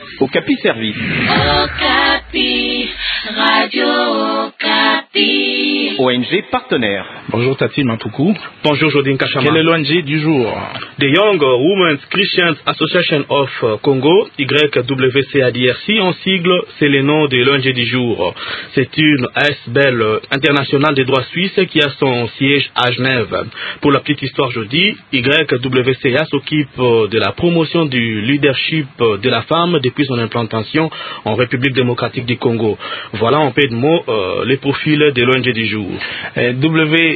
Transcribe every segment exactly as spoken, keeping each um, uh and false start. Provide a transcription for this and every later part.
Okapi Service. Okapi, Radio Okapi. O N G partenaire. Bonjour Tati Mantoukou. Bonjour Jodine Kachama. Quel est l'O N G du jour? The Young Women's Christian Association of Congo, Y W C A D R C en sigle, c'est le nom de l'O N G du jour. C'est une A S B L internationale des droits suisses qui a son siège à Genève. Pour la petite histoire jeudi, Y W C A s'occupe de la promotion du leadership de la femme depuis son implantation en République démocratique du Congo. Voilà en peu de mots euh, les profils de l'O N G du jour. Euh, W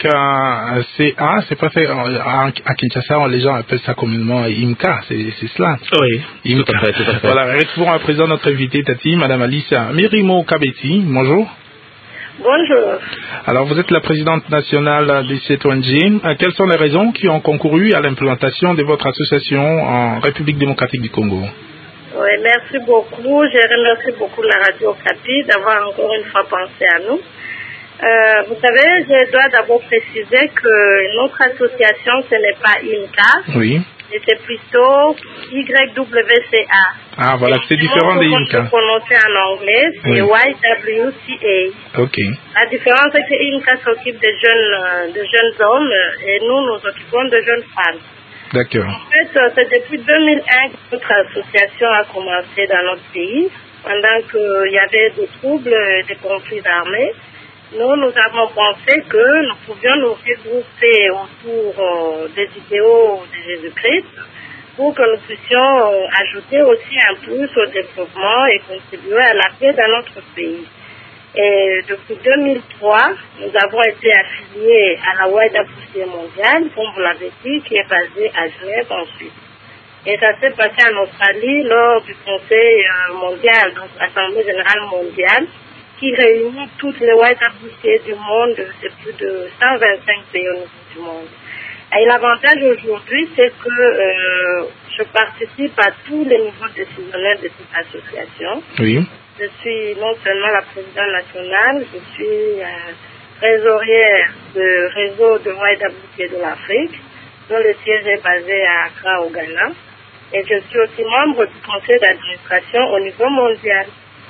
Y C A, c'est pas fait à, à Kinshasa, les gens appellent ça communément I M C A, c'est, c'est cela. Oui, I M C A. tout à fait, tout à fait. Voilà, retrouvons à présent notre invitée Tati, Madame Alice Mirimo Kabeti. Bonjour. Bonjour. Alors, vous êtes la présidente nationale de cette O N G. Quelles sont les raisons qui ont concouru à l'implantation de votre association en République démocratique du Congo? Oui, merci beaucoup. Je remercie beaucoup la Radio Okapi d'avoir encore une fois pensé à nous. Euh, vous savez, je dois d'abord préciser que notre association, ce n'est pas I M C A. Oui. Et c'est plutôt Y W C A. Ah, voilà, c'est différent de I M C A. Pour prononcer en anglais, c'est oui. Y W C A. Ok. La différence, c'est que I M C A s'occupe de jeunes, de jeunes hommes et nous, nous occupons de jeunes femmes. D'accord. En fait, c'est depuis deux mille un que notre association a commencé dans notre pays, pendant qu'il y avait des troubles, des conflits armés. Nous, nous avons pensé que nous pouvions nous regrouper autour euh, des idéaux de Jésus-Christ pour que nous puissions euh, ajouter aussi un plus au développement et contribuer à la paix dans notre pays. Et depuis deux mille trois, nous avons été affiliés à la Y W C A mondiale, comme vous l'avez dit, qui est basée à Genève en Suisse. Et ça s'est passé en Australie lors du Conseil mondial, donc l'Assemblée générale mondiale, qui réunit toutes les Y W C A du monde, c'est plus de cent vingt-cinq pays au niveau du monde. Et l'avantage aujourd'hui, c'est que euh, je participe à tous les niveaux décisionnels de cette association. Oui. Je suis non seulement la présidente nationale, je suis euh, trésorière du réseau de Y W C A de l'Afrique, dont le siège est basé à Accra au Ghana. Et je suis aussi membre du conseil d'administration au niveau mondial.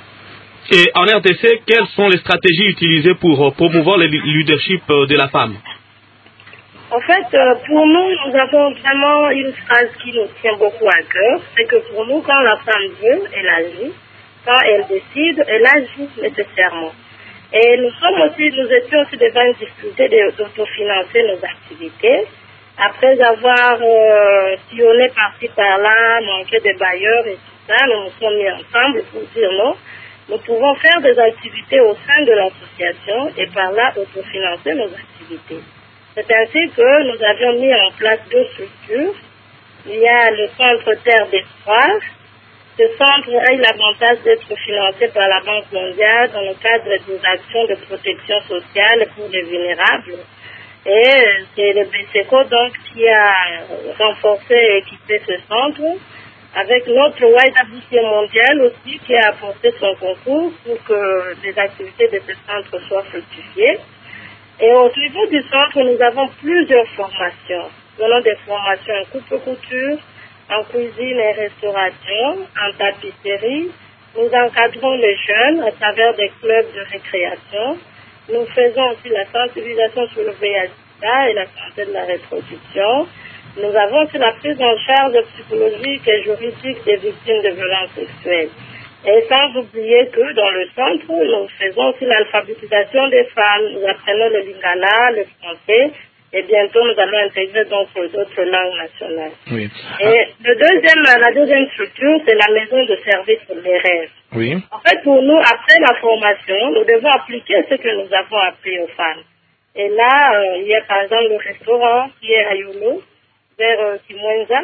Et en R D C, quelles sont les stratégies utilisées pour promouvoir le leadership de la femme? En fait, pour nous, nous avons vraiment une phrase qui nous tient beaucoup à cœur. C'est que pour nous, quand la femme veut, elle agit. Quand elle décide, elle agit nécessairement. Et nous sommes aussi, nous étions aussi devant une difficulté d'autofinancer nos activités. Après avoir euh, sillonné par-ci par-là, manqué de bailleurs et tout ça, nous nous sommes mis ensemble pour dire non. Nous pouvons faire des activités au sein de l'association et par là autofinancer nos activités. C'est ainsi que nous avions mis en place deux structures. Il y a le Centre Terre d'Espoir. Ce centre a eu l'avantage d'être financé par la Banque mondiale dans le cadre des actions de protection sociale pour les vulnérables. Et c'est le B C E C O donc qui a renforcé et équipé ce centre, avec notre Y W C A mondial aussi qui a apporté son concours pour que les activités de ce centre soient fructifiées. Et au niveau du centre, nous avons plusieurs formations. Nous avons des formations en coupe-couture, en cuisine et restauration, en tapisserie. Nous encadrons les jeunes à travers des clubs de récréation. Nous faisons aussi la sensibilisation sur le V I H et la santé de la reproduction. Nous avons aussi la prise en charge psychologique et juridique des victimes de violences sexuelles. Et sans oublier que dans le centre, nous faisons aussi l'alphabétisation des femmes. Nous apprenons le lingala, le français, et bientôt nous allons intégrer d'autres, d'autres langues nationales. Oui. Et le deuxième, la deuxième structure, c'est la maison de service pour les rêves. Oui. En fait, pour nous, après la formation, nous devons appliquer ce que nous avons appris aux femmes. Et là, euh, il y a par exemple le restaurant qui est à Yolo, vers euh, Kimwenza.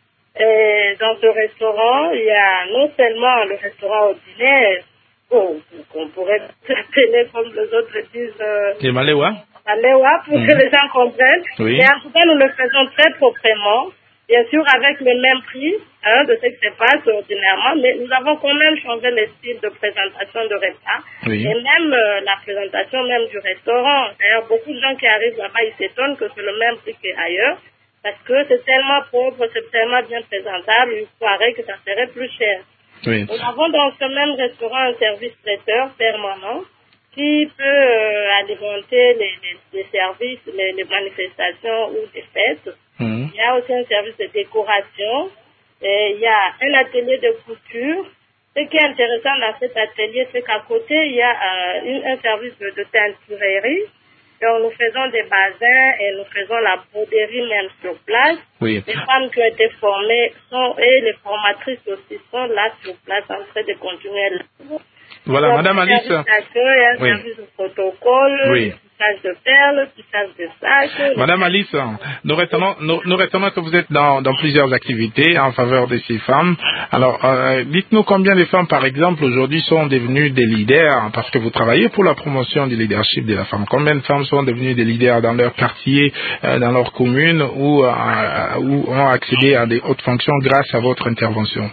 Et dans ce restaurant, il y a non seulement le restaurant ordinaire, oh, qu'on pourrait appeler comme les autres disent, euh, les Maléwa. Maléwa, pour mmh. que les gens comprennent. Oui. Mais en tout cas, nous le faisons très proprement, bien sûr avec le même prix hein, de ce qui se passe ordinairement, mais nous avons quand même changé le style de présentation de repas. Oui. Et même euh, la présentation même du restaurant. D'ailleurs, beaucoup de gens qui arrivent là-bas, ils s'étonnent que c'est le même prix qu'ailleurs. Parce que c'est tellement propre, c'est tellement bien présentable, il croirait que ça serait plus cher. Oui. Nous avons dans ce même restaurant un service traiteur permanent qui peut euh, alimenter les, les, les services, les, les manifestations ou des fêtes. Mmh. Il y a aussi un service de décoration. Et il y a un atelier de couture. Ce qui est intéressant dans cet atelier, c'est qu'à côté, il y a euh, une, un service de, de teinturerie. Donc, nous faisons des bassins et nous faisons la broderie même sur place. Oui. Les femmes qui ont été formées sont, et les formatrices aussi sont là sur place en train de continuer. Voilà, donc, Madame Alice. Un d'accueil, un oui. service de protocole, oui. tissage de perles, tissage de sacs. Madame Alice, nous retenons, nous, nous retenons que vous êtes dans, dans plusieurs activités en faveur de ces femmes. Alors, euh, dites-nous combien de femmes, par exemple, aujourd'hui sont devenues des leaders, parce que vous travaillez pour la promotion du leadership de la femme. Combien de femmes sont devenues des leaders dans leur quartier, euh, dans leur commune, ou, euh, ou ont accédé à des hautes fonctions grâce à votre intervention?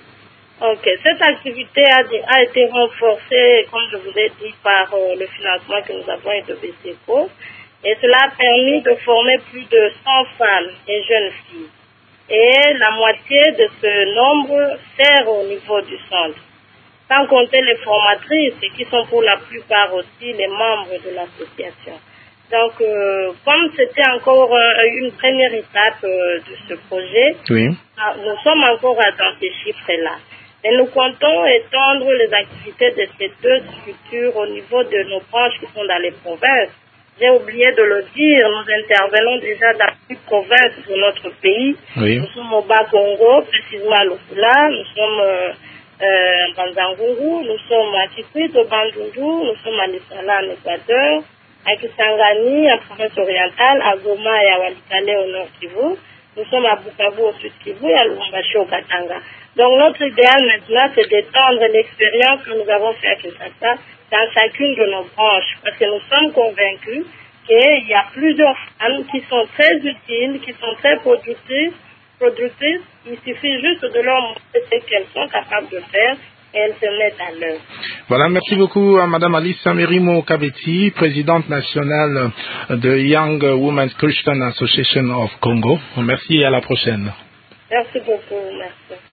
Ok, cette activité a, a été renforcée, comme je vous l'ai dit, par euh, le financement que nous avons eu de B C E C O, et cela a permis de former plus de cent femmes et jeunes filles. Et la moitié de ce nombre sert au niveau du centre, sans compter les formatrices, qui sont pour la plupart aussi les membres de l'association. Donc, euh, comme c'était encore euh, une première étape euh, de ce projet, oui. nous sommes encore dans ces chiffres-là. Et nous comptons étendre les activités de ces deux structures au niveau de nos branches qui sont dans les provinces. J'ai oublié de le dire, nous intervenons déjà dans huit provinces de notre pays. Oui. Nous sommes au Bas-Congo, précisément à Lufula, nous sommes euh, euh, à Banzanguru, nous sommes à Kikwit, au Bandundu, nous sommes à Lissala en Équateur, à Kisangani, en province orientale, à Goma et à Walikale au Nord Kivu. Nous sommes à Bukavu au Sud Kivu et à Lubumbashi au Katanga. Donc notre idéal maintenant, c'est d'étendre l'expérience que nous avons fait à Kinshasa dans chacune de nos branches, parce que nous sommes convaincus qu'il y a plusieurs femmes qui sont très utiles, qui sont très productrices, productrices. Il suffit juste de leur montrer ce qu'elles sont capables de faire et elles se mettent à l'œuvre. Voilà, merci beaucoup à Madame Alice Merimo Kabeti, présidente nationale de Young Women's Christian Association of Congo. Merci et à la prochaine. Merci beaucoup, merci.